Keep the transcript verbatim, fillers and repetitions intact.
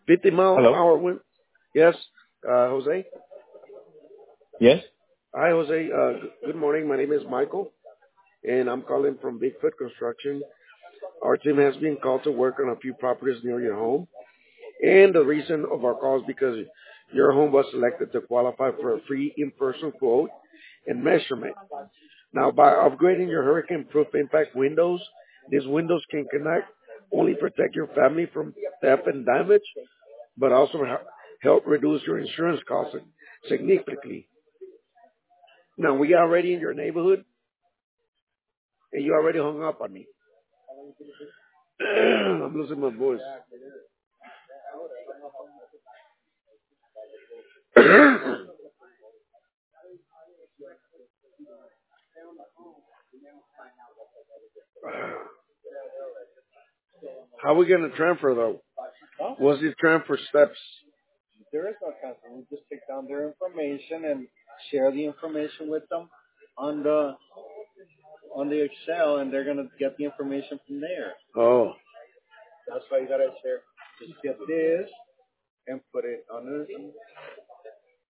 fifty mile Hello? hour wind. Yes, uh, Jose. Yes? Hi, Jose. Uh, g- good morning. My name is Michael, and I'm calling from Bigfoot Construction. Our team has been called to work on a few properties near your home, and the reason of our call is because your home was selected to qualify for a free in-person quote and measurement. Now, by upgrading your hurricane-proof impact windows, these windows can connect only protect your family from theft and damage, but also hel- help reduce your insurance costs significantly. Now, we are already in your neighborhood, and you already hung up on me. I'm losing my voice. How are we going to transfer, though? Huh? What's the transfer steps? There is no transfer. We just take down their information and share the information with them on the on the Excel, and they're gonna get the information from there. Oh, That's why you gotta share. Just get this and put it on the